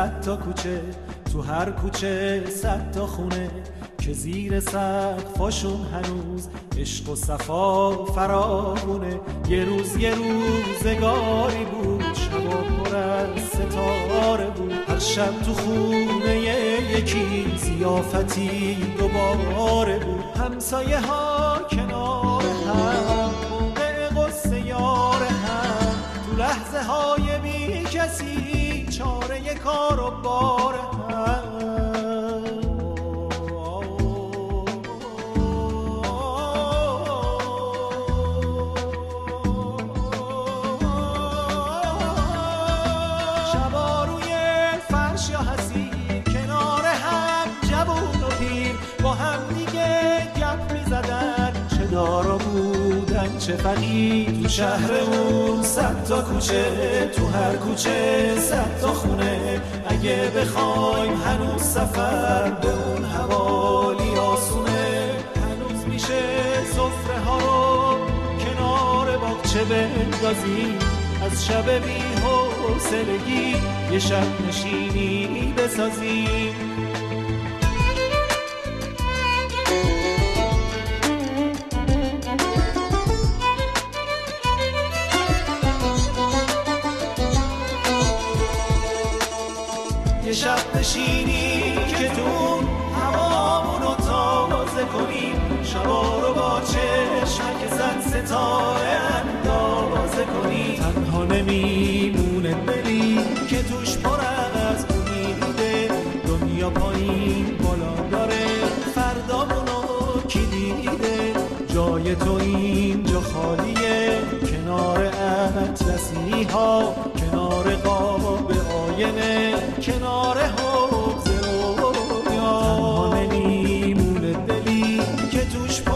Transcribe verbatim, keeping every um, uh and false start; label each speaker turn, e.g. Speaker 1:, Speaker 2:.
Speaker 1: صد تا کوچه، تو هر کوچه صد تا خونه که زیر سقفاشون هنوز عشق و صفا فراوونه. یه روز یه روزگاری بود، شبا پر از ستاره بود، هر شب تو خونه یکی ضیافتی دوباره بود. همسایه ها کنار هم، موقع قصه یار هم، تو لحظه های بی کسی چاره کار و بار هم. شبا روی فرش یا حسیر کنار هم جوون و پیر با هم دیگه گپ می زدن، چه دارا بودن چه فقیر. تو شهرمون صد تا کوچه، تو هر کوچه صد تا خونه، اگه بخوایم هنوز سفر به اون حوالی آسونه. هنوز میشه سفره ها رو کنار باغچه بندازیم، از شب بی حوصلگی یه شب نشینی بسازیم. یه شب نشینی که تو هوامونو تازه کنیم، شبا رو با چشمک زد ستاره اندازه کنیم. تنها نمیمونه دلی که توش پر از امیده، دنیا پایین بالا داره فردامونو کی دیده. جای تو اینجا خالیه کنار اطلسی ها، کنار قاب آینه، کنار حوض رویا. تنها نمیمونه دلی که توش